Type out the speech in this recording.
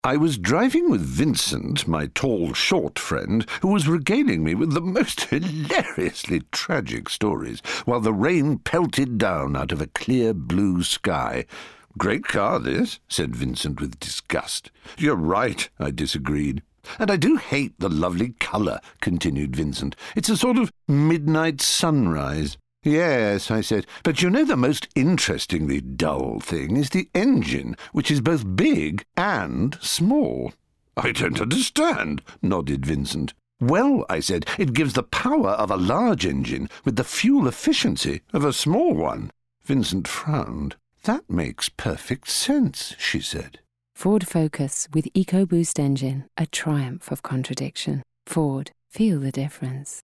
I was driving with Vincent, my tall, short friend, who was regaling me with the most hilariously tragic stories, while the rain pelted down out of a clear blue sky. "Great car, this," said Vincent with disgust. "You're right," I disagreed. "And I do hate the lovely colour," continued Vincent. "It's a sort of midnight sunrise." "Yes," I said, "but you know the most interestingly dull thing is the engine, which is both big and small." "I don't understand," nodded Vincent. "Well," I said, "it gives the power of a large engine with the fuel efficiency of a small one." Vincent frowned. "That makes perfect sense," she said. Ford Focus with EcoBoost engine, a triumph of contradiction. Ford, feel the difference.